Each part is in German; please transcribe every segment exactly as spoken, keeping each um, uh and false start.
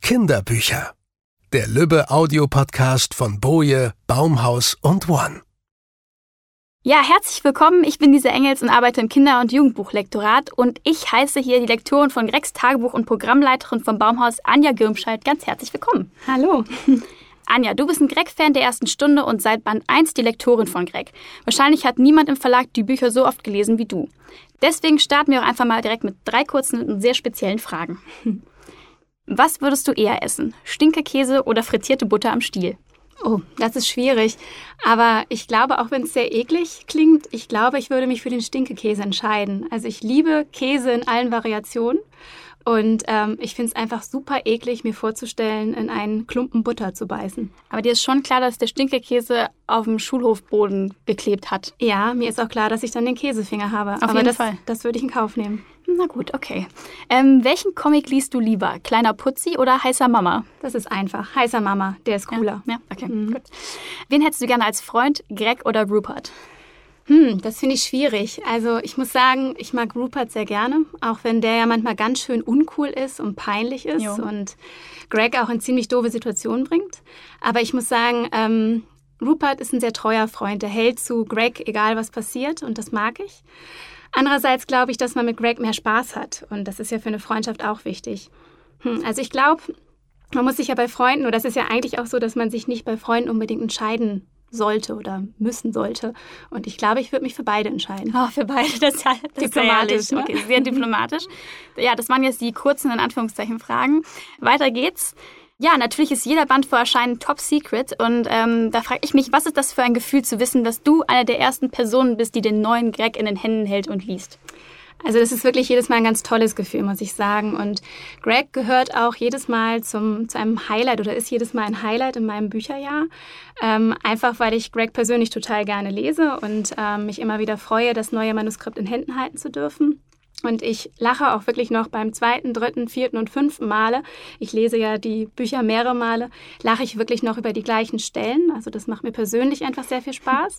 Kinderbücher. Der Lübbe-Audio-Podcast von Boje, Baumhaus und One. Ja, herzlich willkommen. Ich bin Lisa Engels und arbeite im Kinder- und Jugendbuchlektorat. Und ich heiße hier die Lektorin von Gregs Tagebuch und Programmleiterin vom Baumhaus, Anja Girmscheid, ganz herzlich willkommen. Hallo. Anja, du bist ein Greg-Fan der ersten Stunde und seit Band eins die Lektorin von Greg. Wahrscheinlich hat niemand im Verlag die Bücher so oft gelesen wie du. Deswegen starten wir auch einfach mal direkt mit drei kurzen und sehr speziellen Fragen. Was würdest du eher essen? Stinkekäse oder frittierte Butter am Stiel? Oh, das ist schwierig. Aber ich glaube, auch wenn es sehr eklig klingt, ich glaube, ich würde mich für den Stinkekäse entscheiden. Also ich liebe Käse in allen Variationen. Und ähm, ich finde es einfach super eklig, mir vorzustellen, in einen Klumpen Butter zu beißen. Aber dir ist schon klar, dass der Stinkekäse auf dem Schulhofboden geklebt hat? Ja, mir ist auch klar, dass ich dann den Käsefinger habe. Auf Aber jeden das, Fall. das würde ich in Kauf nehmen. Na gut, okay. Ähm, welchen Comic liest du lieber? Kleiner Putzi oder Heißer Mama? Das ist einfach. Heißer Mama, der ist cooler. Ja, ja okay, mhm. gut. Wen hättest du gerne als Freund, Greg oder Rupert? Hm, das finde ich schwierig. Also ich muss sagen, ich mag Rupert sehr gerne, auch wenn der ja manchmal ganz schön uncool ist und peinlich ist Jo. und Greg auch in ziemlich doofe Situationen bringt. Aber ich muss sagen, ähm, Rupert ist ein sehr treuer Freund. Der hält zu Greg, egal was passiert, und das mag ich. Andererseits glaube ich, dass man mit Greg mehr Spaß hat und das ist ja für eine Freundschaft auch wichtig. Hm, also ich glaube, man muss sich ja bei Freunden, oder das ist ja eigentlich auch so, dass man sich nicht bei Freunden unbedingt entscheiden sollte oder müssen sollte. Und ich glaube, ich würde mich für beide entscheiden. Oh, für beide, das ist ja das diplomatisch. Ist ja okay, sehr diplomatisch. Ja, das waren jetzt die kurzen, in Anführungszeichen, Fragen. Weiter geht's. Ja, natürlich ist jeder Band vor Erscheinen top secret. Und ähm, da frage ich mich, was ist das für ein Gefühl zu wissen, dass du eine der ersten Personen bist, die den neuen Greg in den Händen hält und liest? Also das ist wirklich jedes Mal ein ganz tolles Gefühl, muss ich sagen. Und Greg gehört auch jedes Mal zum, zu einem Highlight oder ist jedes Mal ein Highlight in meinem Bücherjahr. Ähm, einfach, weil ich Greg persönlich total gerne lese und ähm, mich immer wieder freue, das neue Manuskript in Händen halten zu dürfen. Und ich lache auch wirklich noch beim zweiten, dritten, vierten und fünften Male. Ich lese ja die Bücher mehrere Male, lache ich wirklich noch über die gleichen Stellen. Also das macht mir persönlich einfach sehr viel Spaß.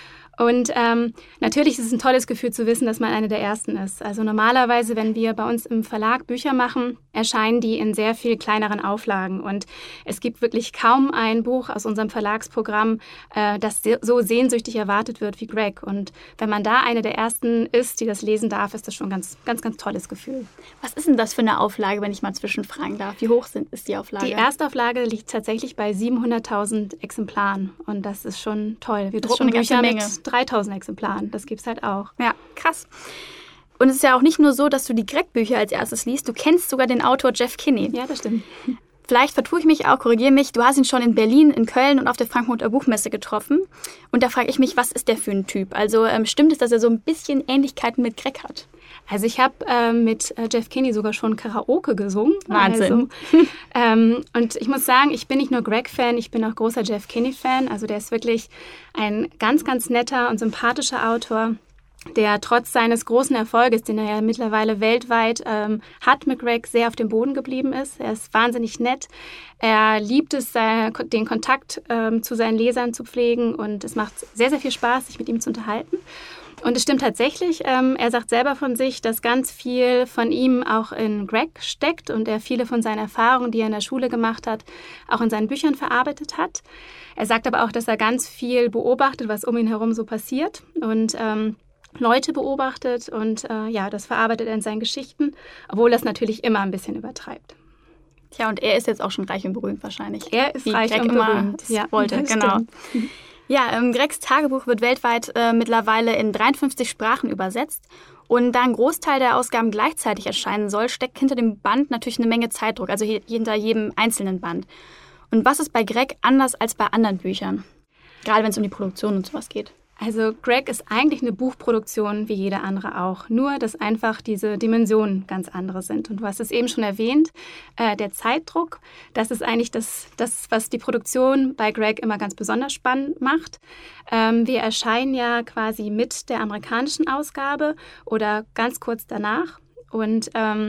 Und ähm, natürlich ist es ein tolles Gefühl zu wissen, dass man eine der Ersten ist. Also normalerweise, wenn wir bei uns im Verlag Bücher machen, erscheinen die in sehr viel kleineren Auflagen. Und es gibt wirklich kaum ein Buch aus unserem Verlagsprogramm, äh, das so sehnsüchtig erwartet wird wie Greg. Und wenn man da eine der Ersten ist, die das lesen darf, ist das schon ein ganz, ganz, ganz tolles Gefühl. Was ist denn das für eine Auflage, wenn ich mal zwischenfragen darf? Wie hoch sind, ist die Auflage? Die Erstauflage liegt tatsächlich bei siebenhunderttausend Exemplaren. Und das ist schon toll. Wir Das ist drucken schon eine ganze Bücher Menge. mit dreitausend Exemplaren. Das gibt's halt auch. Ja, krass. Und es ist ja auch nicht nur so, dass du die Greg-Bücher als erstes liest, du kennst sogar den Autor Jeff Kinney. Ja, das stimmt. Vielleicht vertue ich mich auch, korrigiere mich, du hast ihn schon in Berlin, in Köln und auf der Frankfurter Buchmesse getroffen. Und da frage ich mich, was ist der für ein Typ? Also ähm, stimmt es, dass er so ein bisschen Ähnlichkeiten mit Greg hat? Also ich habe ähm, mit äh, Jeff Kinney sogar schon Karaoke gesungen. Wahnsinn. Also, ähm, und ich muss sagen, ich bin nicht nur Greg-Fan, ich bin auch großer Jeff Kinney-Fan. Also der ist wirklich ein ganz, ganz netter und sympathischer Autor, der trotz seines großen Erfolges, den er ja mittlerweile weltweit ähm, hat mit Greg, sehr auf dem Boden geblieben ist. Er ist wahnsinnig nett. Er liebt es, äh, den Kontakt ähm, zu seinen Lesern zu pflegen und es macht sehr, sehr viel Spaß, sich mit ihm zu unterhalten. Und es stimmt tatsächlich, ähm, er sagt selber von sich, dass ganz viel von ihm auch in Greg steckt und er viele von seinen Erfahrungen, die er in der Schule gemacht hat, auch in seinen Büchern verarbeitet hat. Er sagt aber auch, dass er ganz viel beobachtet, was um ihn herum so passiert und ähm, Leute beobachtet und äh, ja, das verarbeitet er in seinen Geschichten, obwohl er es natürlich immer ein bisschen übertreibt. Tja, und er ist jetzt auch schon reich und berühmt wahrscheinlich. Er ist Wie reich Greg und immer berühmt. es Ja, wollte, das genau. stimmt. Ja, ähm, Gregs Tagebuch wird weltweit äh, mittlerweile in dreiundfünfzig Sprachen übersetzt. Und da ein Großteil der Ausgaben gleichzeitig erscheinen soll, steckt hinter dem Band natürlich eine Menge Zeitdruck, also he- hinter jedem einzelnen Band. Und was ist bei Greg anders als bei anderen Büchern? Gerade wenn es um die Produktion und sowas geht. Also Greg ist eigentlich eine Buchproduktion wie jede andere auch, nur dass einfach diese Dimensionen ganz andere sind. Und du hast es eben schon erwähnt, äh, der Zeitdruck, das ist eigentlich das, das, was die Produktion bei Greg immer ganz besonders spannend macht. Ähm, wir erscheinen ja quasi mit der amerikanischen Ausgabe oder ganz kurz danach und ähm,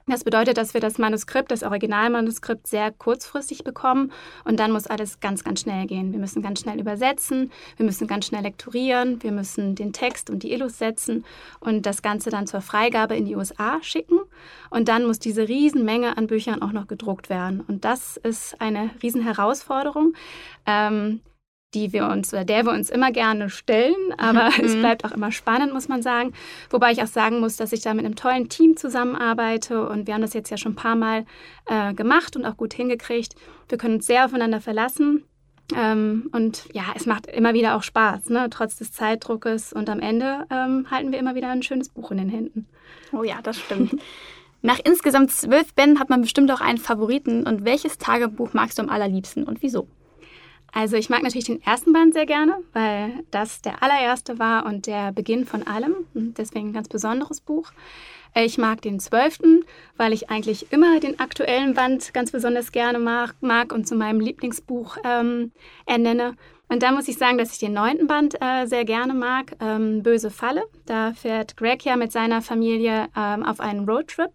Das bedeutet, dass wir das Manuskript, das Originalmanuskript sehr kurzfristig bekommen und dann muss alles ganz, ganz schnell gehen. Wir müssen ganz schnell übersetzen, wir müssen ganz schnell lektorieren, wir müssen den Text und die Illus setzen und das Ganze dann zur Freigabe in die U S A schicken. Und dann muss diese Riesenmenge an Büchern auch noch gedruckt werden. Und das ist eine Riesenherausforderung, ähm, die wir uns oder der wir uns immer gerne stellen, aber mhm. es bleibt auch immer spannend, muss man sagen. Wobei ich auch sagen muss, dass ich da mit einem tollen Team zusammenarbeite und wir haben das jetzt ja schon ein paar Mal äh, gemacht und auch gut hingekriegt. Wir können uns sehr aufeinander verlassen ähm, und ja, es macht immer wieder auch Spaß, ne? Trotz des Zeitdruckes und am Ende ähm, halten wir immer wieder ein schönes Buch in den Händen. Oh ja, das stimmt. Nach insgesamt zwölf Bänden hat man bestimmt auch einen Favoriten. Und welches Tagebuch magst du am allerliebsten und wieso? Also ich mag natürlich den ersten Band sehr gerne, weil das der allererste war und der Beginn von allem. Deswegen ein ganz besonderes Buch. Ich mag den zwölften, weil ich eigentlich immer den aktuellen Band ganz besonders gerne mag, mag und zu meinem Lieblingsbuch ähm, ernenne. Und da muss ich sagen, dass ich den neunten Band äh, sehr gerne mag, ähm, Böse Falle. Da fährt Greg ja mit seiner Familie ähm, auf einen Roadtrip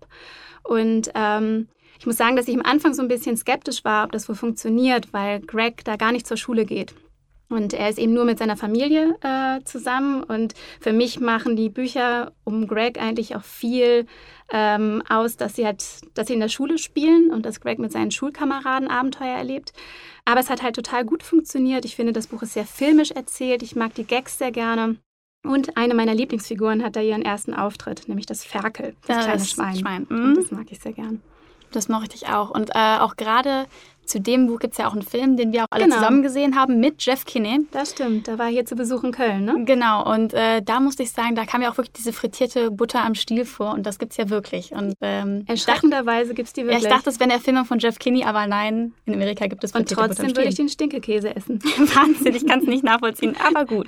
und ähm, ich muss sagen, dass ich am Anfang so ein bisschen skeptisch war, ob das wohl funktioniert, weil Greg da gar nicht zur Schule geht. Und er ist eben nur mit seiner Familie äh, zusammen. Und für mich machen die Bücher um Greg eigentlich auch viel ähm, aus, dass sie, halt, dass sie in der Schule spielen und dass Greg mit seinen Schulkameraden Abenteuer erlebt. Aber es hat halt total gut funktioniert. Ich finde, das Buch ist sehr filmisch erzählt. Ich mag die Gags sehr gerne. Und eine meiner Lieblingsfiguren hat da ihren ersten Auftritt, nämlich das Ferkel, das, das kleine Schwein. Schwein. Mhm. Das mag ich sehr gern. Das mochte ich auch. Und äh, auch gerade zu dem Buch gibt es ja auch einen Film, den wir auch alle genau. zusammen gesehen haben mit Jeff Kinney. Das stimmt, da war hier zu Besuch in Köln, ne? Genau, und äh, da musste ich sagen, da kam ja auch wirklich diese frittierte Butter am Stiel vor und das gibt's ja wirklich. Und ähm, erschreckenderweise gibt's die wirklich. Ja, ich dachte, das wäre der Film von Jeff Kinney, aber nein, in Amerika gibt es frittierte Butter am Stiel. Und trotzdem würde ich den Stinkekäse essen. Wahnsinn, ich kann es nicht nachvollziehen, aber gut.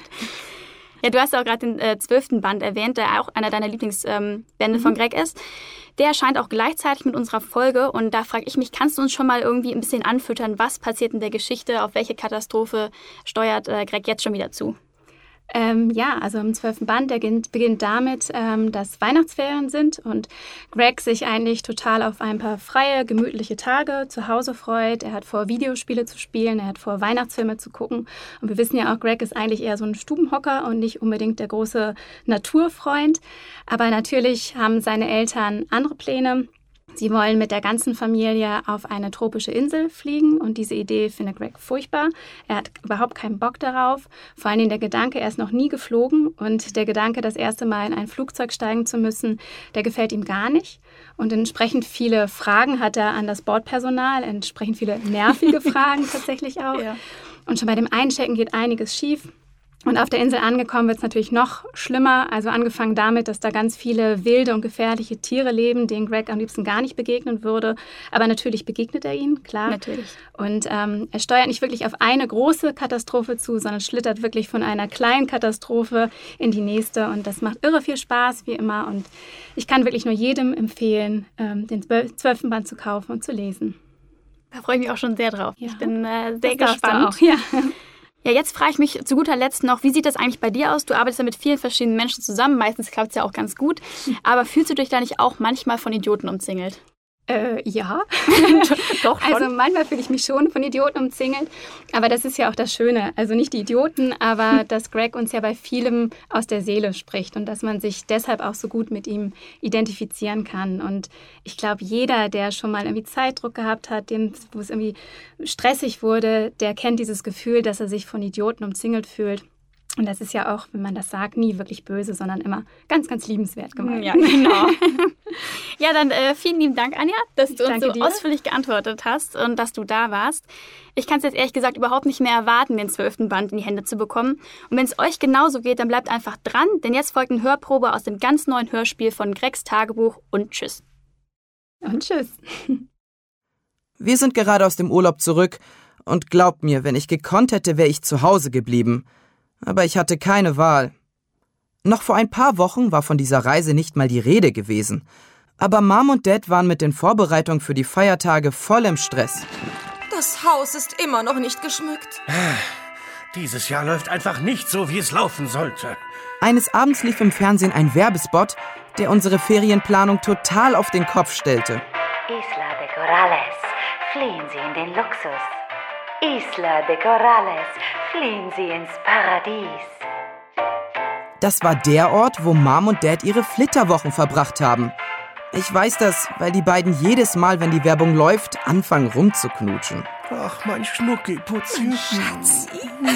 Ja, du hast ja auch gerade den äh, zwölften Band erwähnt, der auch einer deiner Lieblingsbände ähm, mhm. von Greg ist. Der erscheint auch gleichzeitig mit unserer Folge und da frage ich mich, kannst du uns schon mal irgendwie ein bisschen anfüttern, was passiert in der Geschichte, auf welche Katastrophe steuert äh, Greg jetzt schon wieder zu? Ähm, ja, also im zwölften Band, der beginnt, beginnt damit, ähm, dass Weihnachtsferien sind und Greg sich eigentlich total auf ein paar freie, gemütliche Tage zu Hause freut. Er hat vor, Videospiele zu spielen, er hat vor, Weihnachtsfilme zu gucken. Und wir wissen ja auch, Greg ist eigentlich eher so ein Stubenhocker und nicht unbedingt der große Naturfreund. Aber natürlich haben seine Eltern andere Pläne. Sie wollen mit der ganzen Familie auf eine tropische Insel fliegen und diese Idee findet Greg furchtbar. Er hat überhaupt keinen Bock darauf. Vor allem der Gedanke, er ist noch nie geflogen und der Gedanke, das erste Mal in ein Flugzeug steigen zu müssen, der gefällt ihm gar nicht. Und entsprechend viele Fragen hat er an das Bordpersonal, entsprechend viele nervige Fragen tatsächlich auch. Ja. Und schon bei dem Einchecken geht einiges schief. Und auf der Insel angekommen wird es natürlich noch schlimmer. Also angefangen damit, dass da ganz viele wilde und gefährliche Tiere leben, denen Greg am liebsten gar nicht begegnen würde. Aber natürlich begegnet er ihnen, klar. Natürlich. Und ähm, er steuert nicht wirklich auf eine große Katastrophe zu, sondern schlittert wirklich von einer kleinen Katastrophe in die nächste. Und das macht irre viel Spaß, wie immer. Und ich kann wirklich nur jedem empfehlen, ähm, den zwölften Band zu kaufen und zu lesen. Da freue ich mich auch schon sehr drauf. Ja. Ich bin äh, sehr das gespannt. Auch, ja. Ja, jetzt frage ich mich zu guter Letzt noch, wie sieht das eigentlich bei dir aus? Du arbeitest ja mit vielen verschiedenen Menschen zusammen, meistens klappt es ja auch ganz gut. Aber fühlst du dich da nicht auch manchmal von Idioten umzingelt? Äh, ja. Doch schon. Also manchmal fühle ich mich schon von Idioten umzingelt, aber das ist ja auch das Schöne. Also nicht die Idioten, aber dass Greg uns ja bei vielem aus der Seele spricht und dass man sich deshalb auch so gut mit ihm identifizieren kann. Und ich glaube, jeder, der schon mal irgendwie Zeitdruck gehabt hat, dem, wo es irgendwie stressig wurde, der kennt dieses Gefühl, dass er sich von Idioten umzingelt fühlt. Und das ist ja auch, wenn man das sagt, nie wirklich böse, sondern immer ganz, ganz liebenswert gemeint. Ja, genau. Ja, dann äh, vielen lieben Dank, Anja, dass ich du uns so dir. ausführlich geantwortet hast und dass du da warst. Ich kann es jetzt ehrlich gesagt überhaupt nicht mehr erwarten, den zwölften Band in die Hände zu bekommen. Und wenn es euch genauso geht, dann bleibt einfach dran, denn jetzt folgt eine Hörprobe aus dem ganz neuen Hörspiel von Gregs Tagebuch und tschüss. Und tschüss. Wir sind gerade aus dem Urlaub zurück und glaubt mir, wenn ich gekonnt hätte, wäre ich zu Hause geblieben. Aber ich hatte keine Wahl. Noch vor ein paar Wochen war von dieser Reise nicht mal die Rede gewesen. Aber Mom und Dad waren mit den Vorbereitungen für die Feiertage voll im Stress. Das Haus ist immer noch nicht geschmückt. Dieses Jahr läuft einfach nicht so, wie es laufen sollte. Eines Abends lief im Fernsehen ein Werbespot, der unsere Ferienplanung total auf den Kopf stellte. Isla de Corrales, fliehen Sie in den Luxus. Isla de Corrales, fliehen Sie ins Paradies. Das war der Ort, wo Mom und Dad ihre Flitterwochen verbracht haben. Ich weiß das, weil die beiden jedes Mal, wenn die Werbung läuft, anfangen rumzuknutschen. Ach, mein Schnucki, Putzi. Schatzi.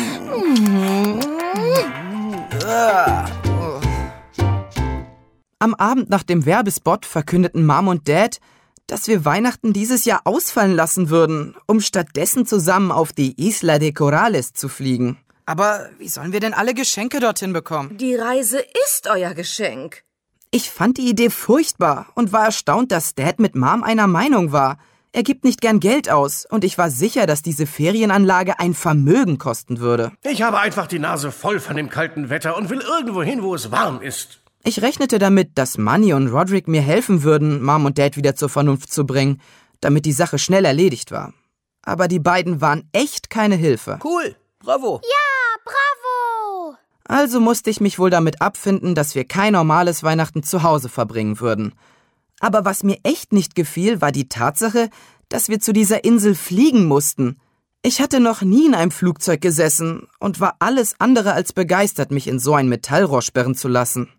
Am Abend nach dem Werbespot verkündeten Mom und Dad, dass wir Weihnachten dieses Jahr ausfallen lassen würden, um stattdessen zusammen auf die Isla de Corrales zu fliegen. Aber wie sollen wir denn alle Geschenke dorthin bekommen? Die Reise ist euer Geschenk. Ich fand die Idee furchtbar und war erstaunt, dass Dad mit Mom einer Meinung war. Er gibt nicht gern Geld aus und ich war sicher, dass diese Ferienanlage ein Vermögen kosten würde. Ich habe einfach die Nase voll von dem kalten Wetter und will irgendwo hin, wo es warm ist. Ich rechnete damit, dass Manny und Roderick mir helfen würden, Mom und Dad wieder zur Vernunft zu bringen, damit die Sache schnell erledigt war. Aber die beiden waren echt keine Hilfe. Cool, bravo. Ja, bravo. Also musste ich mich wohl damit abfinden, dass wir kein normales Weihnachten zu Hause verbringen würden. Aber was mir echt nicht gefiel, war die Tatsache, dass wir zu dieser Insel fliegen mussten. Ich hatte noch nie in einem Flugzeug gesessen und war alles andere als begeistert, mich in so ein Metallrohr sperren zu lassen.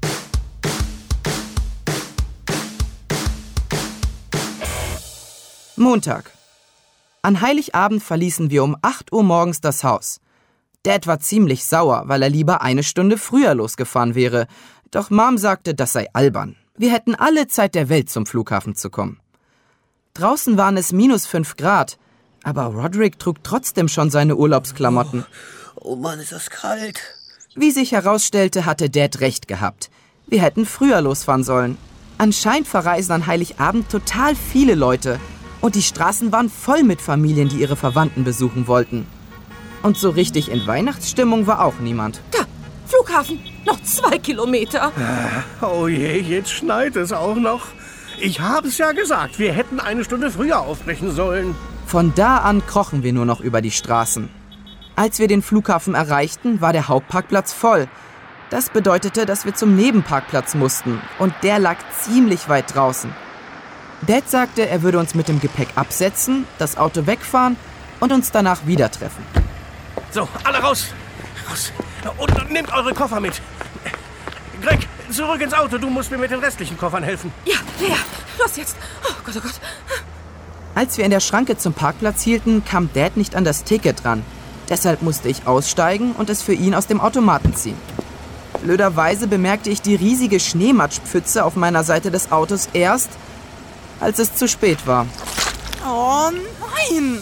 Montag. An Heiligabend verließen wir um acht Uhr morgens das Haus. Dad war ziemlich sauer, weil er lieber eine Stunde früher losgefahren wäre. Doch Mom sagte, das sei albern. Wir hätten alle Zeit der Welt, zum Flughafen zu kommen. Draußen waren es minus fünf Grad, aber Roderick trug trotzdem schon seine Urlaubsklamotten. Oh, oh Mann, ist das kalt. Wie sich herausstellte, hatte Dad recht gehabt. Wir hätten früher losfahren sollen. Anscheinend verreisen an Heiligabend total viele Leute. Und die Straßen waren voll mit Familien, die ihre Verwandten besuchen wollten. Und so richtig in Weihnachtsstimmung war auch niemand. Da, Flughafen, noch zwei Kilometer. Oh je, jetzt schneit es auch noch. Ich habe es ja gesagt, wir hätten eine Stunde früher aufbrechen sollen. Von da an krochen wir nur noch über die Straßen. Als wir den Flughafen erreichten, war der Hauptparkplatz voll. Das bedeutete, dass wir zum Nebenparkplatz mussten. Und der lag ziemlich weit draußen. Dad sagte, er würde uns mit dem Gepäck absetzen, das Auto wegfahren und uns danach wieder treffen. So, alle raus. Raus. Und nehmt eure Koffer mit. Greg, zurück ins Auto. Du musst mir mit den restlichen Koffern helfen. Ja, ja, los jetzt. Oh Gott, oh Gott. Als wir in der Schranke zum Parkplatz hielten, kam Dad nicht an das Ticket ran. Deshalb musste ich aussteigen und es für ihn aus dem Automaten ziehen. Blöderweise bemerkte ich die riesige Schneematschpfütze auf meiner Seite des Autos erst, als es zu spät war. Oh nein!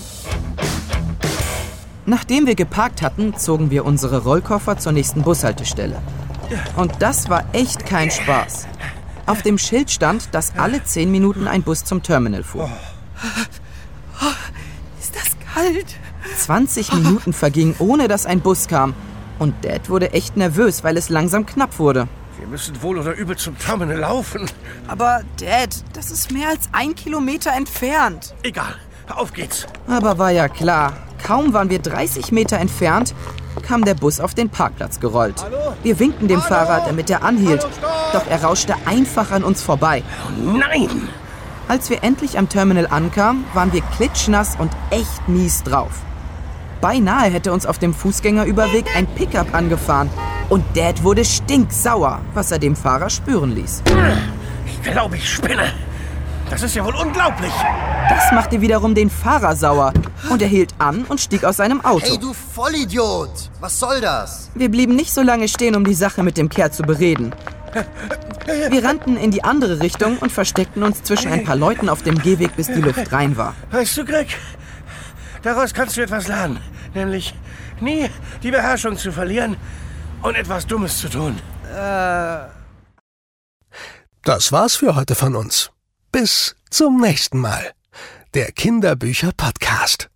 Nachdem wir geparkt hatten, zogen wir unsere Rollkoffer zur nächsten Bushaltestelle. Und das war echt kein Spaß. Auf dem Schild stand, dass alle zehn Minuten ein Bus zum Terminal fuhr. Oh, ist das kalt? zwanzig Minuten vergingen, ohne dass ein Bus kam. Und Dad wurde echt nervös, weil es langsam knapp wurde. Wir müssen wohl oder übel zum Terminal laufen. Aber Dad, das ist mehr als ein Kilometer entfernt. Egal, auf geht's. Aber war ja klar, kaum waren wir dreißig Meter entfernt, kam der Bus auf den Parkplatz gerollt. Hallo? Wir winkten dem Hallo? Fahrer, damit er anhielt. Hallo, stopp! Doch er rauschte einfach an uns vorbei. Oh nein! Als wir endlich am Terminal ankamen, waren wir klitschnass und echt mies drauf. Beinahe hätte uns auf dem Fußgängerüberweg ein Pickup angefahren. Und Dad wurde stinksauer, was er dem Fahrer spüren ließ. Ich glaube, ich spinne. Das ist ja wohl unglaublich. Das machte wiederum den Fahrer sauer. Und er hielt an und stieg aus seinem Auto. Hey, du Vollidiot! Was soll das? Wir blieben nicht so lange stehen, um die Sache mit dem Kerl zu bereden. Wir rannten in die andere Richtung und versteckten uns zwischen ein paar Leuten auf dem Gehweg, bis die Luft rein war. Weißt du, Greg, daraus kannst du etwas lernen. Nämlich nie die Beherrschung zu verlieren und etwas Dummes zu tun. Das war's für heute von uns. Bis zum nächsten Mal. Der Kinderbücher-Podcast.